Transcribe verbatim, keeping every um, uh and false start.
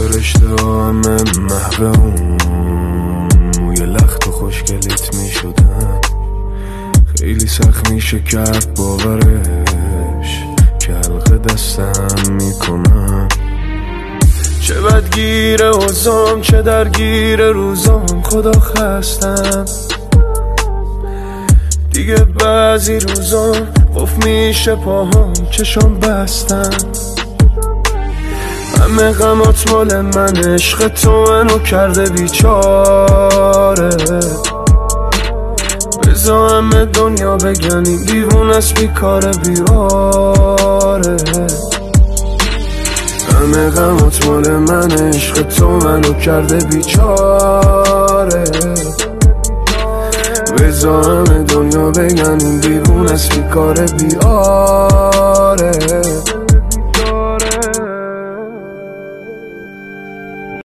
فرشته همه محو اون موی لخت و خوشگلیت می شدن. خیلی سخت میشه کرد باورش که حلقه دستم میکنم. چه بدگیر اوزام چه درگیر روزام، خدا خستم دیگه. بعضی روزام قف میشه پاهام چشام بستم. همه غمات مال من، عشق تو منو کرده بیچاره. بزا همه دنیا بگن این دیوونه است بیکاره بیاره. همه غمات مال من، عشق تو منو کرده بیچاره. بزا همه دنیا بگن این دیوونه است بیکاره بیاره.